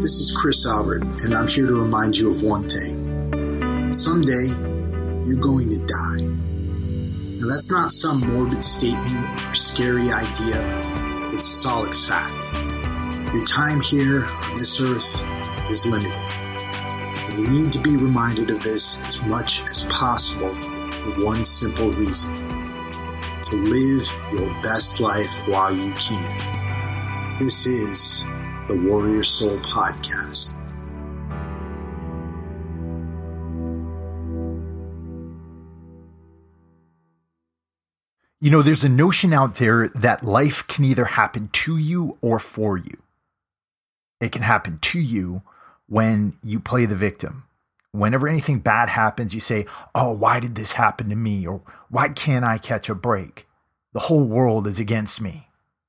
This is Chris Albert, and I'm here to remind you of one thing. Someday, you're going to die. Now, that's not some morbid statement or scary idea. It's solid fact. Your time here on this earth is limited. And you need to be reminded of this as much as possible for one simple reason. To live your best life while you can. This is the Warrior Soul Podcast. You know, there's a notion out there that life can either happen to you or for you. It can happen to you when you play the victim. Whenever anything bad happens, you say, oh, why did this happen to me? Or why can't I catch a break? The whole world is against me.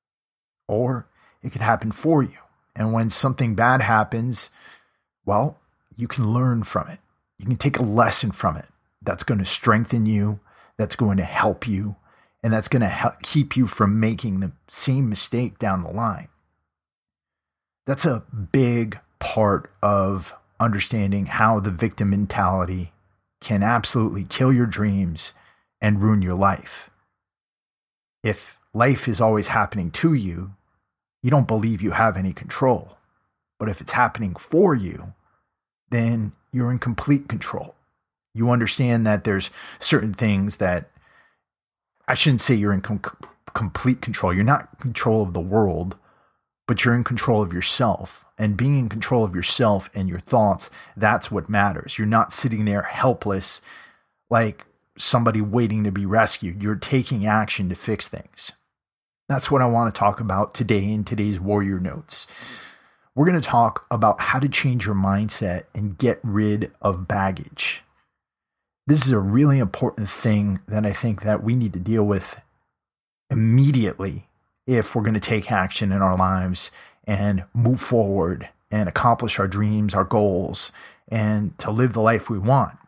Or it can happen for you. And when something bad happens, well, you can learn from it. You can take a lesson from it. That's going to strengthen you. That's going to help you. And that's going to keep you from making the same mistake down the line. That's a big part of understanding how the victim mentality can absolutely kill your dreams and ruin your life. If life is always happening to you, you don't believe you have any control. But if it's happening for you, then you're in complete control. You understand that there's certain things that I shouldn't say you're in complete control. You're not in control of the world, but you're in control of yourself. And being in control of yourself and your thoughts, that's what matters. You're not sitting there helpless like somebody waiting to be rescued. You're taking action to fix things. That's what I want to talk about today in today's Warrior Notes. We're going to talk about how to change your mindset and get rid of baggage. This is a really important thing that I think that we need to deal with immediately if we're going to take action in our lives and move forward and accomplish our dreams, our goals, and to live the life we want.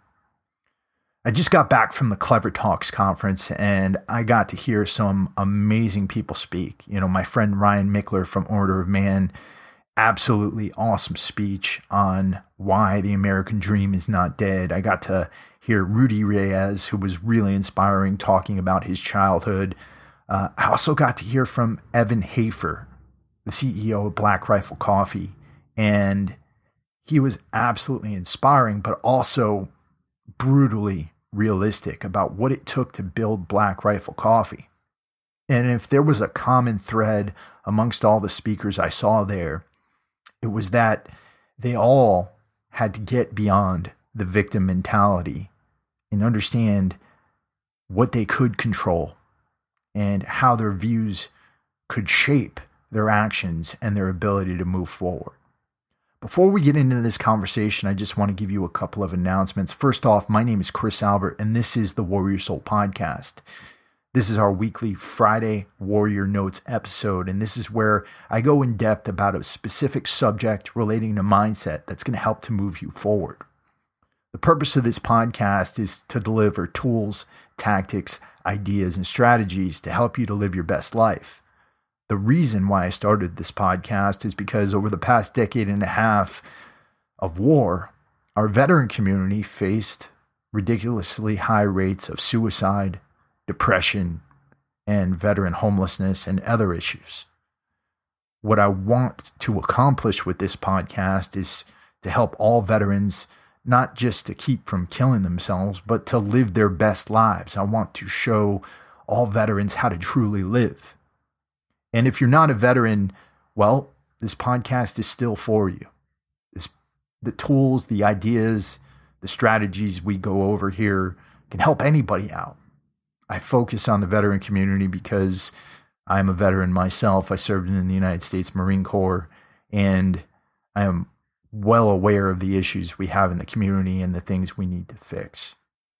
I just got back from the Clever Talks conference and I got to hear some amazing people speak. You know, my friend Ryan Michler from Order of Man, absolutely awesome speech on why the American dream is not dead. I got to hear Rudy Reyes, who was really inspiring, talking about his childhood. I also got to hear from Evan Hafer, the CEO of Black Rifle Coffee, and he was absolutely inspiring, but also brutally realistic about what it took to build Black Rifle Coffee. And if there was a common thread amongst all the speakers I saw there, it was that they all had to get beyond the victim mentality and understand what they could control and how their views could shape their actions and their ability to move forward. Before we get into this conversation, I just want to give you a couple of announcements. First off, my name is Chris Albert, and this is the Warrior Soul Podcast. This is our weekly Friday Warrior Notes episode, and this is where I go in depth about a specific subject relating to mindset that's going to help to move you forward. The purpose of this podcast is to deliver tools, tactics, ideas, and strategies to help you to live your best life. The reason why I started this podcast is because over the past decade and a half of war, our veteran community faced ridiculously high rates of suicide, depression, and veteran homelessness and other issues. What I want to accomplish with this podcast is to help all veterans not just to keep from killing themselves, but to live their best lives. I want to show all veterans how to truly live. And if you're not a veteran, well, this podcast is still for you. The tools, the ideas, the strategies we go over here can help anybody out. I focus on the veteran community because I'm a veteran myself. I served in the United States Marine Corps, and I am well aware of the issues we have in the community and the things we need to fix.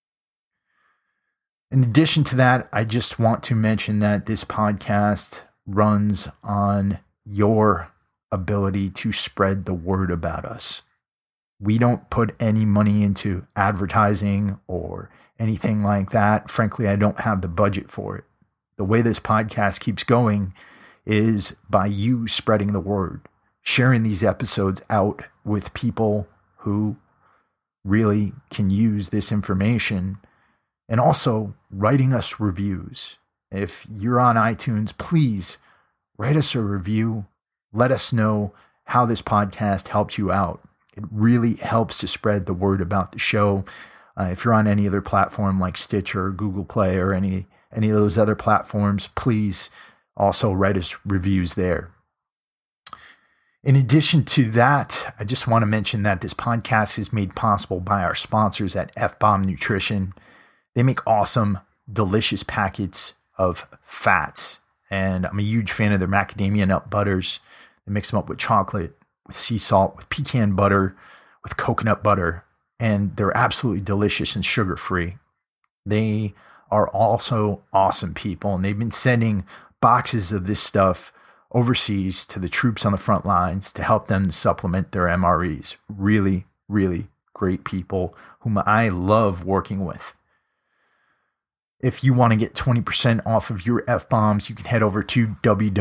In addition to that, I just want to mention that this podcast runs on your ability to spread the word about us. We don't put any money into advertising or anything like that. Frankly, I don't have the budget for it. The way this podcast keeps going is by you spreading the word, sharing these episodes out with people who really can use this information, and also writing us reviews. If you're on iTunes, please write us a review. Let us know how this podcast helped you out. It really helps to spread the word about the show. If you're on any other platform like Stitcher or Google Play or any of those other platforms, please also write us reviews there. In addition to that, I just want to mention that this podcast is made possible by our sponsors at F-Bomb Nutrition. They make awesome, delicious packets of fats, and I'm a huge fan of their macadamia nut butters. They mix them up with chocolate, with sea salt, with pecan butter, with coconut butter, and they're absolutely delicious and sugar-free. They are also awesome people, and they've been sending boxes of this stuff overseas to the troops on the front lines to help them supplement their MREs. Really, really great people whom I love working with. If you want to get 20% off of your F-bombs, you can head over to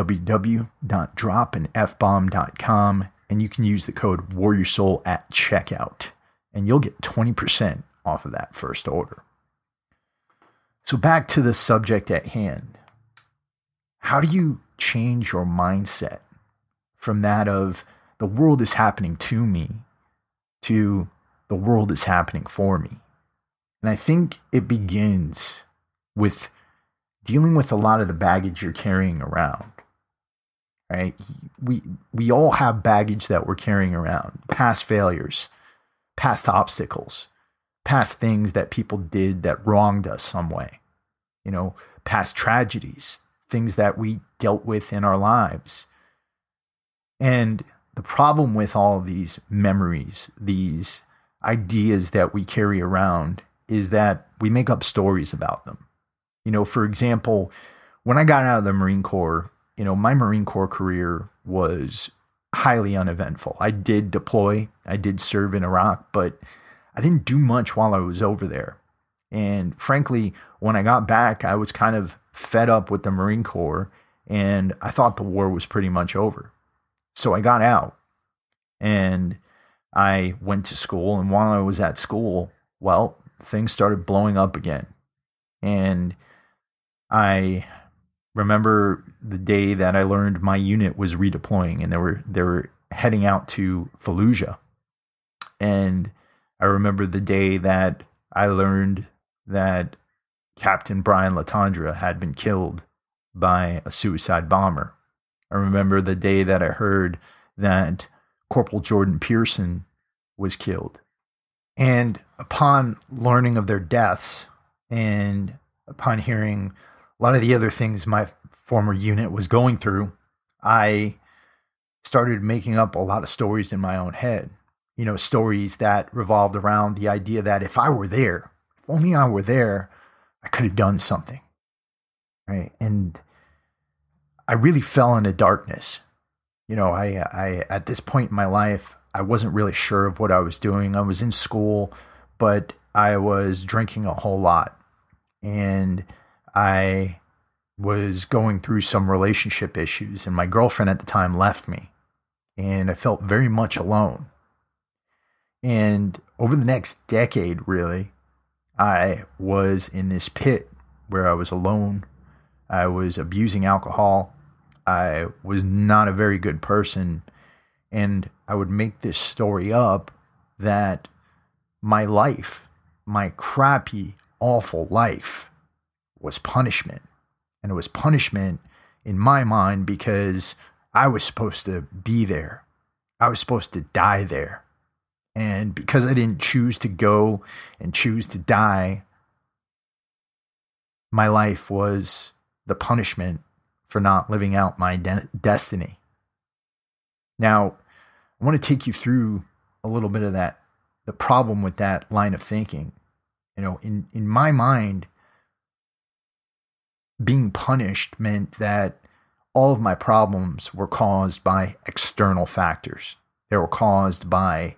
www.dropandfbomb.com, and you can use the code WarriorSoul at checkout, and you'll get 20% off of that first order. So back to the subject at hand. How do you change your mindset from that of the world is happening to me to the world is happening for me? And I think it begins with dealing with a lot of the baggage you're carrying around, right? We all have baggage that we're carrying around, past failures, past obstacles, past things that people did that wronged us some way, past tragedies, things that we dealt with in our lives. And the problem with all of these memories, these ideas that we carry around, is that we make up stories about them. For example, when I got out of the Marine Corps, my Marine Corps career was highly uneventful. I did deploy, I did serve in Iraq, but I didn't do much while I was over there. And frankly, when I got back, I was kind of fed up with the Marine Corps, and I thought the war was pretty much over. So I got out and I went to school. And while I was at school, well, things started blowing up again. And I remember the day that I learned my unit was redeploying, and they were heading out to Fallujah. And I remember the day that I learned that Captain Brian Latondra had been killed by a suicide bomber. I remember the day that I heard that Corporal Jordan Pearson was killed. And upon learning of their deaths, and upon hearing a lot of the other things my former unit was going through, I started making up a lot of stories in my own head. Stories that revolved around the idea that if I were there, if only I were there, I could have done something, right? And I really fell into darkness. I at this point in my life, I wasn't really sure of what I was doing. I was in school, but I was drinking a whole lot, and I was going through some relationship issues, and my girlfriend at the time left me, and I felt very much alone. And over the next decade, really, I was in this pit where I was alone. I was abusing alcohol. I was not a very good person. And I would make this story up that my life, my crappy, awful life, was punishment. And it was punishment in my mind because I was supposed to be there. I was supposed to die there. And because I didn't choose to go and choose to die, my life was the punishment for not living out my destiny. Now, I want to take you through a little bit of that, the problem with that line of thinking. In my mind, being punished meant that all of my problems were caused by external factors. They were caused by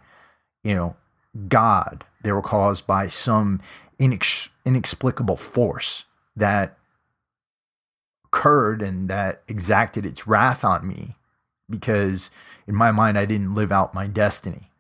God. They were caused by some inexplicable force that occurred and that exacted its wrath on me because in my mind, I didn't live out my destiny.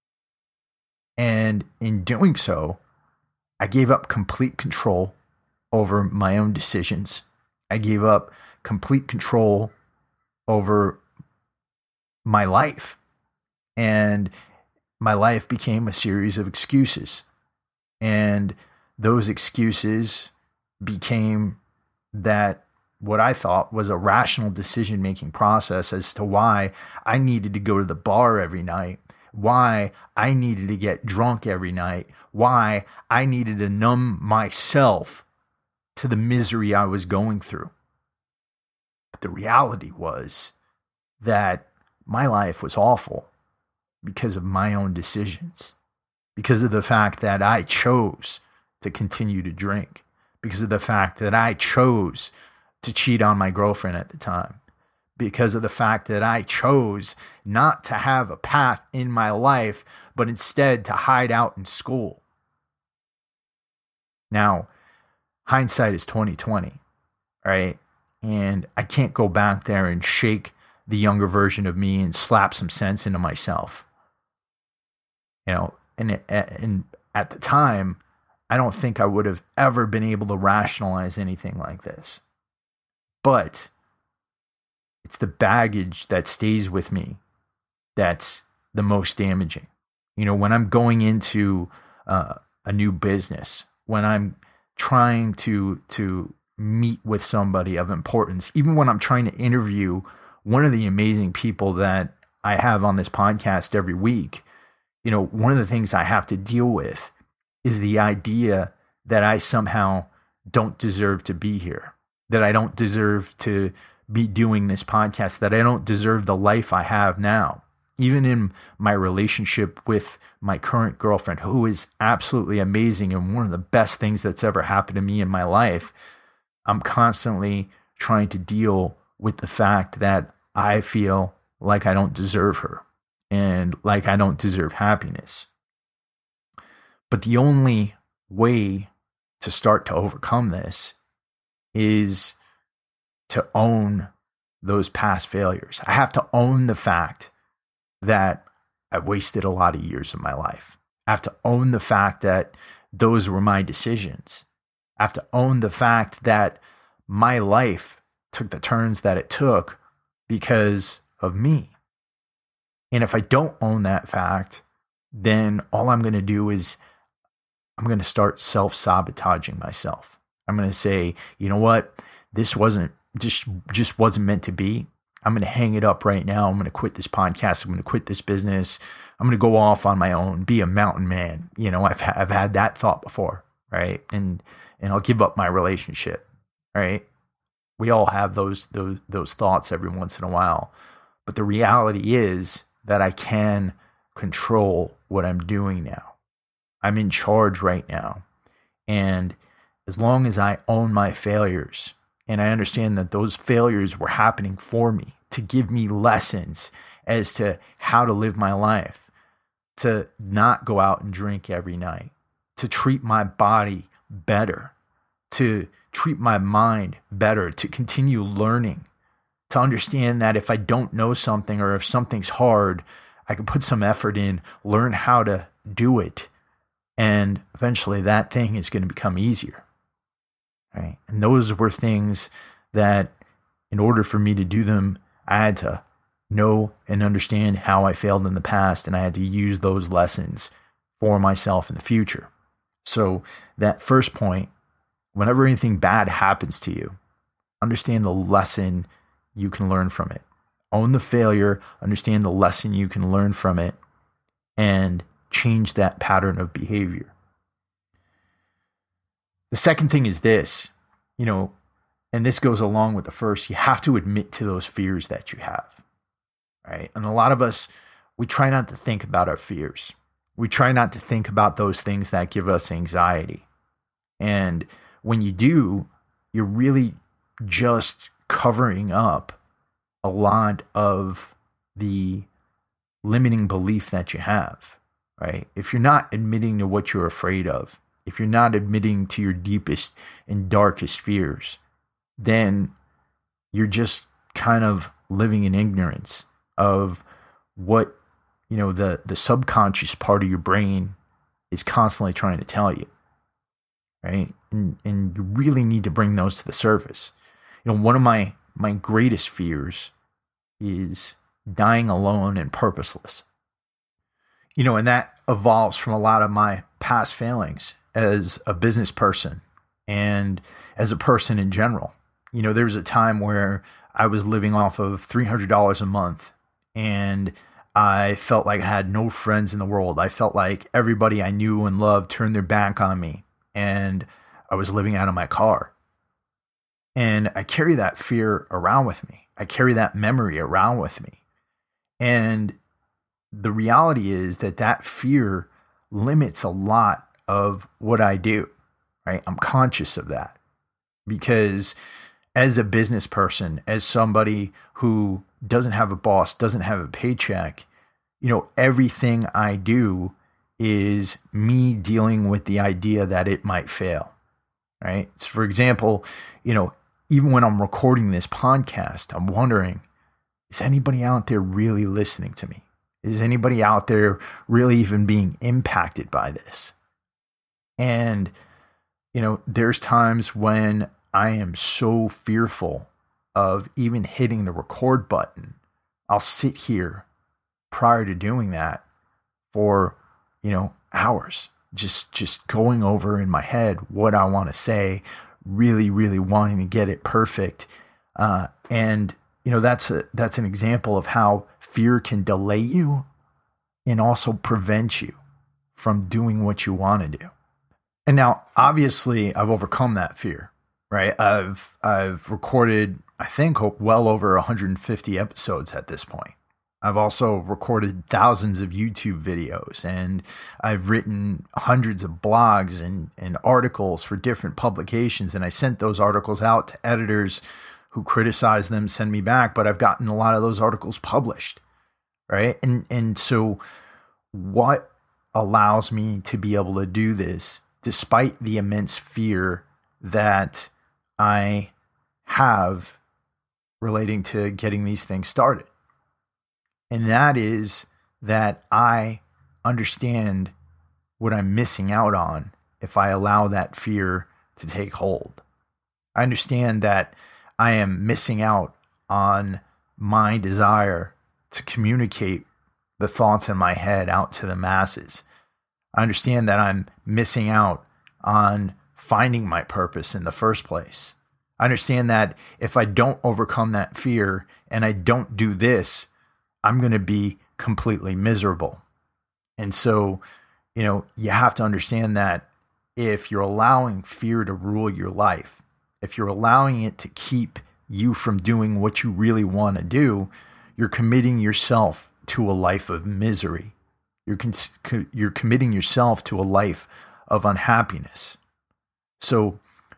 And in doing so, I gave up complete control over my own decisions. I gave up complete control over my life. And my life became a series of excuses. And those excuses became that what I thought was a rational decision-making process as to why I needed to go to the bar every night, why I needed to get drunk every night, why I needed to numb myself to the misery I was going through. But the reality was that my life was awful because of my own decisions, because of the fact that I chose to continue to drink, because of the fact that I chose to cheat on my girlfriend at the time, because of the fact that I chose not to have a path in my life, but instead to hide out in school. Now, hindsight is 20/20, right? And I can't go back there and shake the younger version of me and slap some sense into myself. And at the time, I don't think I would have ever been able to rationalize anything like this. But it's the baggage that stays with me that's the most damaging. When I'm going into a new business, when I'm trying to meet with somebody of importance, even when I'm trying to interview one of the amazing people that I have on this podcast every week, one of the things I have to deal with is the idea that I somehow don't deserve to be here, that I don't deserve to be doing this podcast, that I don't deserve the life I have now. Even in my relationship with my current girlfriend, who is absolutely amazing and one of the best things that's ever happened to me in my life, I'm constantly trying to deal with the fact that I feel like I don't deserve her and like I don't deserve happiness. But the only way to start to overcome this is to own those past failures. I have to own the fact that I wasted a lot of years of my life. I have to own the fact that those were my decisions. I have to own the fact that my life took the turns that it took because of me. And if I don't own that fact, then all I'm going to do is I'm going to start self-sabotaging myself. I'm going to say, you know what? This wasn't just wasn't meant to be. I'm going to hang it up right now. I'm going to quit this podcast. I'm going to quit this business. I'm going to go off on my own, be a mountain man. I've had that thought before, right? And I'll give up my relationship, right? We all have those thoughts every once in a while. But the reality is that I can control what I'm doing now. I'm in charge right now. And as long as I own my failures, and I understand that those failures were happening for me to give me lessons as to how to live my life, to not go out and drink every night, to treat my body better, to treat my mind better, to continue learning, to understand that if I don't know something or if something's hard, I can put some effort in, learn how to do it, and eventually that thing is going to become easier. Right? And those were things that, in order for me to do them, I had to know and understand how I failed in the past, and I had to use those lessons for myself in the future. So that first point, whenever anything bad happens to you, understand the lesson you can learn from it. Own the failure, understand the lesson you can learn from it, and change that pattern of behavior. The second thing is this, and this goes along with the first, you have to admit to those fears that you have, right? And a lot of us, we try not to think about our fears. We try not to think about those things that give us anxiety. And when you do, you're really just covering up a lot of the limiting belief that you have, right? If you're not admitting to what you're afraid of, if you're not admitting to your deepest and darkest fears, then you're just kind of living in ignorance. of what, the subconscious part of your brain is constantly trying to tell you, right? And you really need to bring those to the surface. One of my greatest fears is dying alone and purposeless. And that evolves from a lot of my past failings as a business person and as a person in general. There was a time where I was living off of $300 a month, and I felt like I had no friends in the world. I felt like everybody I knew and loved turned their back on me, and I was living out of my car. And I carry that fear around with me. I carry that memory around with me. And the reality is that fear limits a lot of what I do, right? I'm conscious of that because as a business person, as somebody who doesn't have a boss, doesn't have a paycheck, everything I do is me dealing with the idea that it might fail, right? So for example, even when I'm recording this podcast, I'm wondering, is anybody out there really listening to me? Is anybody out there really even being impacted by this? And, there's times when I am so fearful of even hitting the record button. I'll sit here prior to doing that for, hours, just going over in my head what I want to say, really, really wanting to get it perfect. And that's an example of how fear can delay you and also prevent you from doing what you want to do. And now, obviously, I've overcome that fear, right? I've recorded, I think, well over 150 episodes at this point. I've also recorded thousands of YouTube videos, and I've written hundreds of blogs and articles for different publications. And I sent those articles out to editors who criticize them, send me back, but I've gotten a lot of those articles published, right? And so what allows me to be able to do this despite the immense fear that I have relating to getting these things started? And that is that I understand what I'm missing out on if I allow that fear to take hold. I understand that I am missing out on my desire to communicate the thoughts in my head out to the masses. I understand that I'm missing out on finding my purpose in the first place. I understand that if I don't overcome that fear and I don't do this, I'm going to be completely miserable. And so, you have to understand that if you're allowing fear to rule your life, if you're allowing it to keep you from doing what you really want to do, you're committing yourself to a life of misery. You're committing yourself to a life of unhappiness. So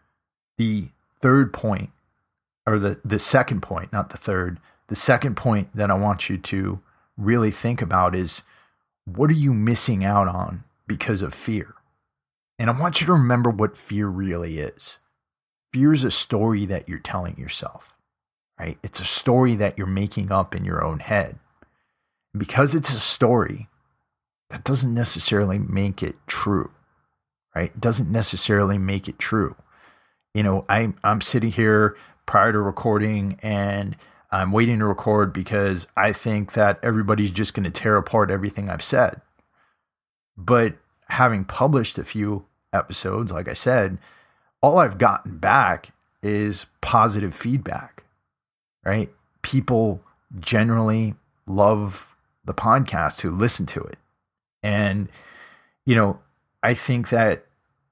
the third point, or the second point, not the third, the second point that I want you to really think about is, what are you missing out on because of fear? And I want you to remember what fear really is. Fear is a story that you're telling yourself, right? It's a story that you're making up in your own head. And because it's a story, that doesn't necessarily make it true, right? It doesn't necessarily make it true. I'm sitting here prior to recording and I'm waiting to record because I think that everybody's just going to tear apart everything I've said. But having published a few episodes, like I said, all I've gotten back is positive feedback, right? People generally love the podcast who listen to it. And, I think that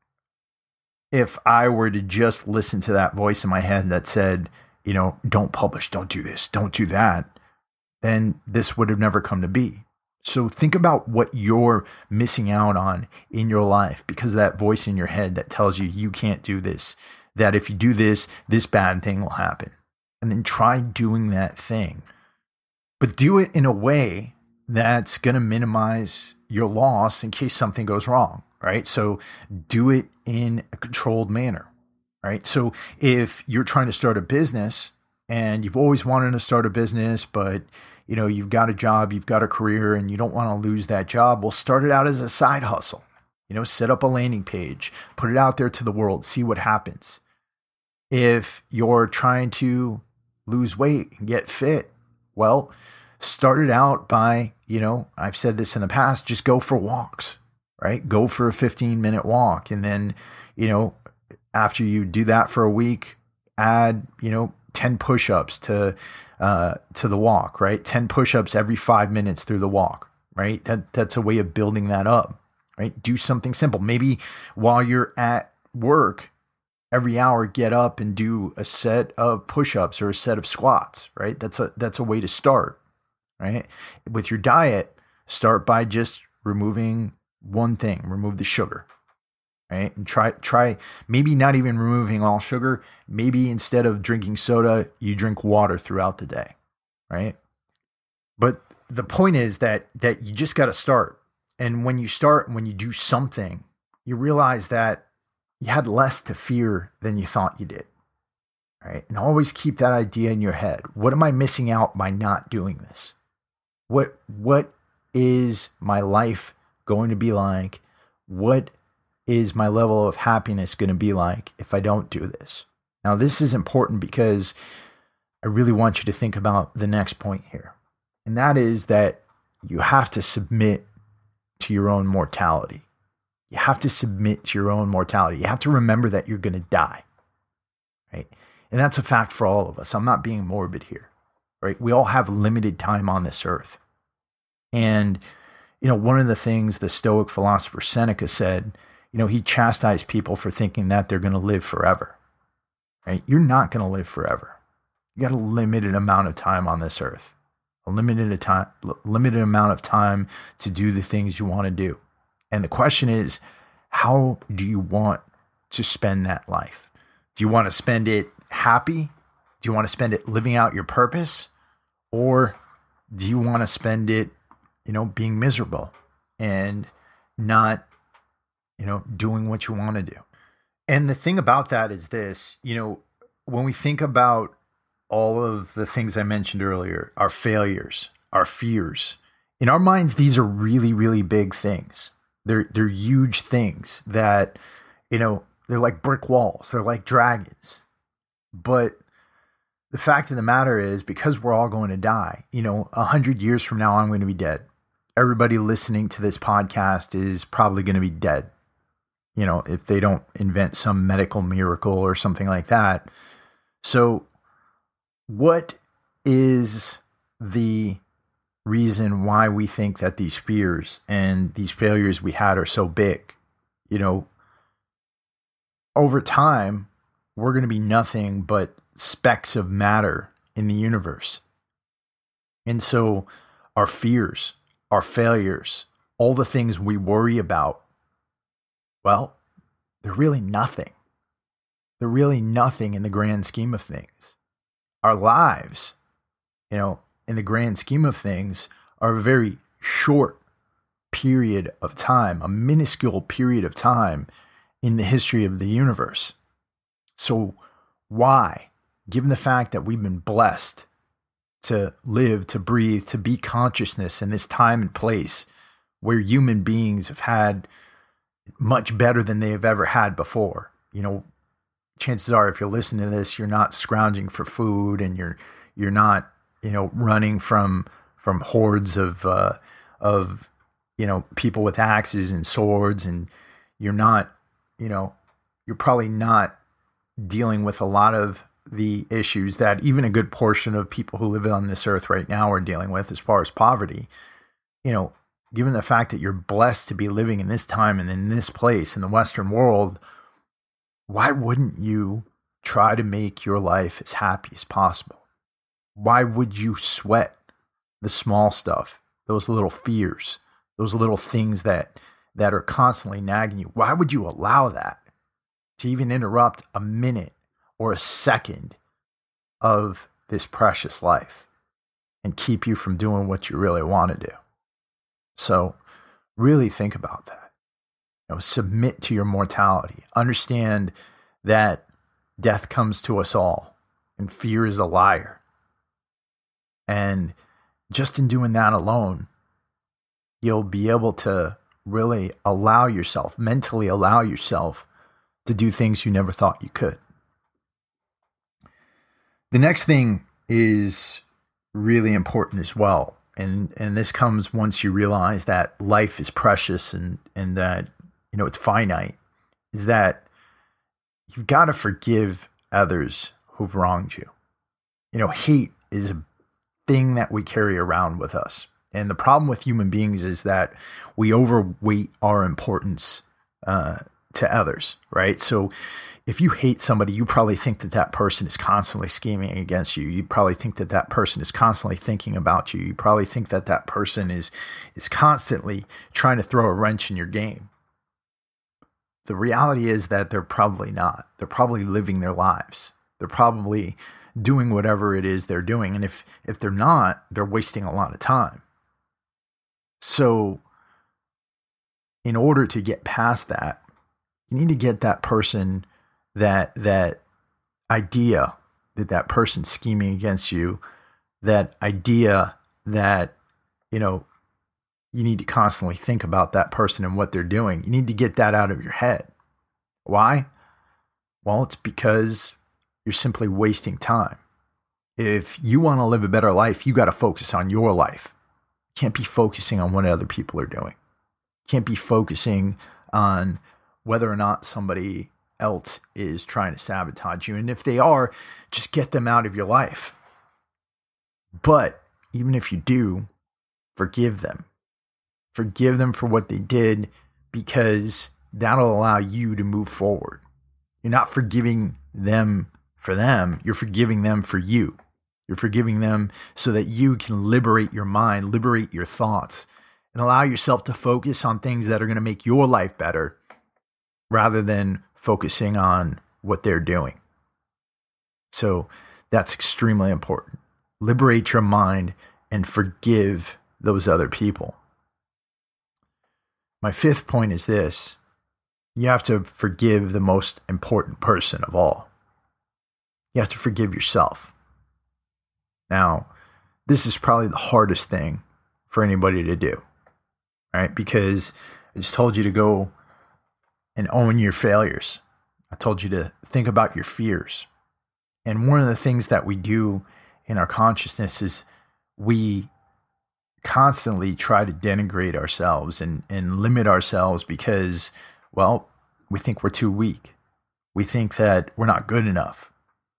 if I were to just listen to that voice in my head that said, don't publish, don't do this, don't do that, then this would have never come to be. So think about what you're missing out on in your life because of that voice in your head that tells you you can't do this, that if you do this, this bad thing will happen. And then try doing that thing. But do it in a way that's going to minimize your loss in case something goes wrong, right? So do it in a controlled manner, right? So if you're trying to start a business and you've always wanted to start a business, but you've got a job, you've got a career, and you don't want to lose that job. Well, start it out as a side hustle. Set up a landing page, put it out there to the world, see what happens. If you're trying to lose weight and get fit, well, start it out by, I've said this in the past, just go for walks, right? Go for a 15-minute walk. And then, after you do that for a week, add, 10 push-ups to the walk, right? 10 push-ups every 5 minutes through the walk, right? That's a way of building that up, right? Do something simple. Maybe while you're at work, every hour, get up and do a set of push-ups or a set of squats, right? That's a way to start, right? With your diet, start by just removing one thing, remove the sugar, right? And try maybe not even removing all sugar. Maybe instead of drinking soda, you drink water throughout the day, right? But the point is that you just got to start. And when you start, when you do something, you realize that you had less to fear than you thought you did, right? And always keep that idea in your head. What am I missing out by not doing this? What is my life going to be like? What is my level of happiness going to be like if I don't do this? Now, this is important because I really want you to think about the next point here. And that is that you have to submit to your own mortality. You have to submit to your own mortality. You have to remember that you're going to die, right? And that's a fact for all of us. I'm not being morbid here, right? We all have limited time on this earth. And, one of the things the Stoic philosopher Seneca said, he chastised people for thinking that they're going to live forever, right? You're not going to live forever. You got a limited amount of time on this earth, a limited amount of time to do the things you want to do. And the question is, how do you want to spend that life? Do you want to spend it happy? Do you want to spend it living out your purpose? Or do you want to spend it, being miserable and not, doing what you want to do? And the thing about that is this, when we think about all of the things I mentioned earlier, our failures, our fears, in our minds, these are really, really big things. They're huge things that, they're like brick walls. They're like dragons. But the fact of the matter is, because we're all going to die, 100 years from now, I'm going to be dead. Everybody listening to this podcast is probably going to be dead. If they don't invent some medical miracle or something like that. So what is the reason why we think that these fears and these failures we had are so big? Over time, we're going to be nothing but specks of matter in the universe. And so our fears, our failures, all the things we worry about, well, they're really nothing. They're really nothing in the grand scheme of things. Our lives, in the grand scheme of things, are a very short period of time, a minuscule period of time in the history of the universe. So why, given the fact that we've been blessed to live, to breathe, to be consciousness in this time and place where human beings have had much better than they have ever had before. Chances are, if you're listening to this, you're not scrounging for food, and you're not, running from hordes of people with axes and swords, and you're not, you're probably not dealing with a lot of the issues that even a good portion of people who live on this earth right now are dealing with, as far as poverty. Given the fact that you're blessed to be living in this time and in this place in the Western world, why wouldn't you try to make your life as happy as possible? Why would you sweat the small stuff, those little fears, those little things that are constantly nagging you? Why would you allow that to even interrupt a minute or a second of this precious life and keep you from doing what you really want to do? So really think about that. Submit to your mortality. Understand that death comes to us all, and fear is a liar. And just in doing that alone, you'll be able to really mentally allow yourself to do things you never thought you could. The next thing is really important as well. And this comes once you realize that life is precious and that, it's finite, is that you've got to forgive others who've wronged you. Hate is a thing that we carry around with us. And the problem with human beings is that we overweight our importance to others, right? So if you hate somebody, you probably think that person is constantly scheming against you. You probably think that person is constantly thinking about you. You probably think that person is constantly trying to throw a wrench in your game. The reality is that they're probably not. They're probably living their lives. They're probably doing whatever it is they're doing. And if they're not, they're wasting a lot of time. So in order to get past that, you need to get that person, that idea that person's scheming against you, that idea that, you need to constantly think about that person and what they're doing. You need to get that out of your head. Why? Well, it's because you're simply wasting time. If you want to live a better life, you got to focus on your life. You can't be focusing on what other people are doing. You can't be focusing on whether or not somebody else is trying to sabotage you. And if they are, just get them out of your life. But even if you do, forgive them. Forgive them for what they did, because that'll allow you to move forward. You're not forgiving them for them. You're forgiving them for you. You're forgiving them so that you can liberate your mind, liberate your thoughts, and allow yourself to focus on things that are going to make your life better rather than focusing on what they're doing. So that's extremely important. Liberate your mind and forgive those other people. My fifth point is this: you have to forgive the most important person of all. You have to forgive yourself. Now, this is probably the hardest thing for anybody to do, right? Because I just told you to go and own your failures. I told you to think about your fears. And one of the things that we do in our consciousness is we constantly try to denigrate ourselves and limit ourselves because, well, we think we're too weak. We think that we're not good enough.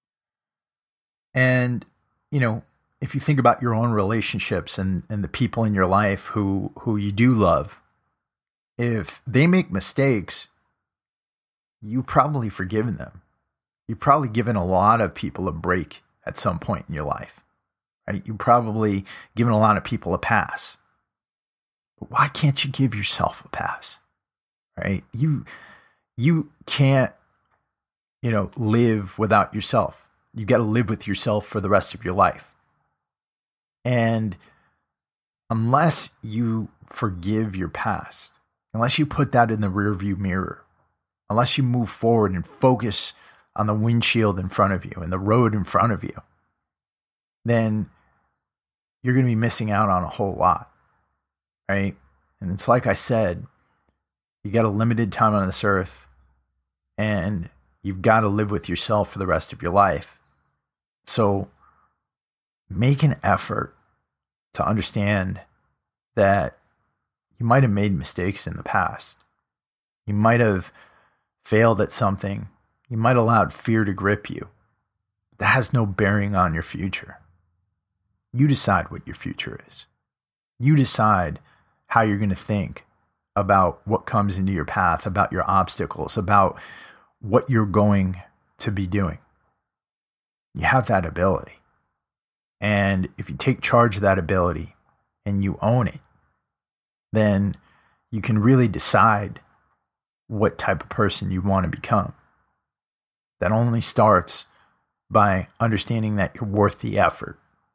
And, if you think about your own relationships and the people in your life who you do love, if they make mistakes, you've probably forgiven them. You've probably given a lot of people a break at some point in your life. Right? You've probably given a lot of people a pass. But why can't you give yourself a pass? Right? You can't, live without yourself. You got to live with yourself for the rest of your life. And unless you forgive your past, unless you put that in the rearview mirror, unless you move forward and focus on the windshield in front of you and the road in front of you, then you're going to be missing out on a whole lot, right? And it's like I said, you got a limited time on this earth, and you've got to live with yourself for the rest of your life. So make an effort to understand that you might have made mistakes in the past. You might have failed at something. You might have allowed fear to grip you. That has no bearing on your future. You decide what your future is. You decide how you're going to think about what comes into your path, about your obstacles, about what you're going to be doing. You have that ability. And if you take charge of that ability and you own it, then you can really decide what type of person you want to become. That only starts by understanding that you're worth the effort.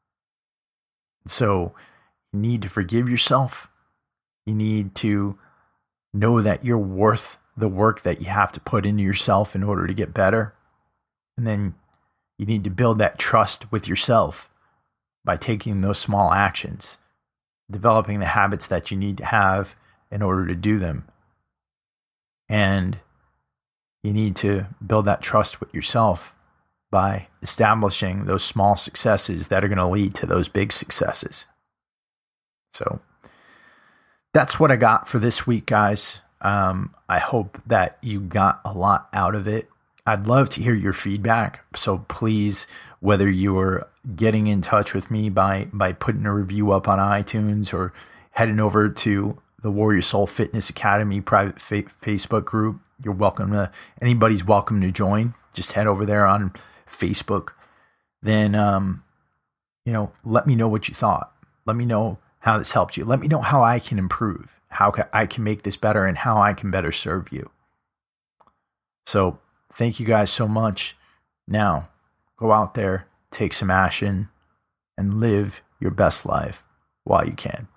So you need to forgive yourself. You need to know that you're worth the work that you have to put into yourself in order to get better. And then you need to build that trust with yourself by taking those small actions, developing the habits that you need to have in order to do them. And you need to build that trust with yourself by establishing those small successes that are going to lead to those big successes. So that's what I got for this week, guys. I hope that you got a lot out of it. I'd love to hear your feedback. So please, whether you are getting in touch with me by putting a review up on iTunes or heading over to the Warrior Soul Fitness Academy private Facebook group, you're welcome to, anybody's welcome to join. Just head over there on Facebook. Then, let me know what you thought. Let me know how this helped you. Let me know how I can improve, how I can make this better, and how I can better serve you. So thank you guys so much. Now, go out there, take some action, and live your best life while you can.